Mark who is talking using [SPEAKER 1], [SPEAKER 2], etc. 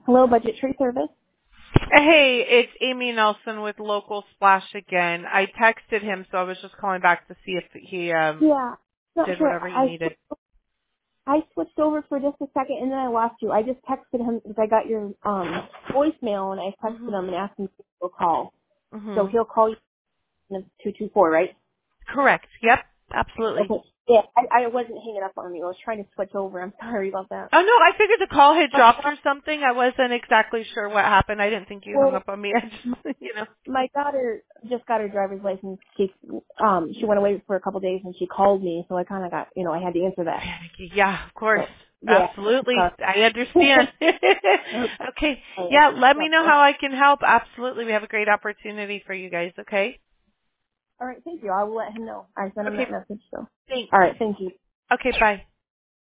[SPEAKER 1] Hello, Budget Tree Service.
[SPEAKER 2] Hey, it's Amy Nelson with Local Splash again. I texted him, so I was just calling back to see if he
[SPEAKER 1] Yeah, not
[SPEAKER 2] did
[SPEAKER 1] sure.
[SPEAKER 2] whatever he needed.
[SPEAKER 1] I switched over for just a second and then I lost you. I just texted him because I got your voicemail and I texted
[SPEAKER 2] Mhm.
[SPEAKER 1] him and asked him to give a call. So
[SPEAKER 2] Mhm.
[SPEAKER 1] he'll call you in 224, right?
[SPEAKER 2] Correct. Yep. Absolutely.
[SPEAKER 1] Okay. Yeah, I wasn't hanging up on you. I was trying to switch over. I'm sorry about that.
[SPEAKER 2] Oh no, I figured the call had
[SPEAKER 1] My,
[SPEAKER 2] dropped or something. I wasn't exactly sure what happened. I didn't think you hung
[SPEAKER 1] well,
[SPEAKER 2] up on me. I just, you know.
[SPEAKER 1] my daughter just got her driver's license. She went away for a couple days and she called me, so I kind of got, I had to answer that.
[SPEAKER 2] Panicky. Yeah, of course.
[SPEAKER 1] So yeah,
[SPEAKER 2] Absolutely.
[SPEAKER 1] sorry.
[SPEAKER 2] I understand.
[SPEAKER 1] Okay.
[SPEAKER 2] Okay.
[SPEAKER 1] All right.
[SPEAKER 2] Yeah, let me
[SPEAKER 1] Yep.
[SPEAKER 2] know how I can help. Absolutely. We have a great opportunity for you guys, okay?
[SPEAKER 1] All right. Thank you. I will let him know. I sent him
[SPEAKER 2] Okay.
[SPEAKER 1] that message. So.
[SPEAKER 2] Thanks.
[SPEAKER 1] All right. Thank you.
[SPEAKER 2] Okay, bye.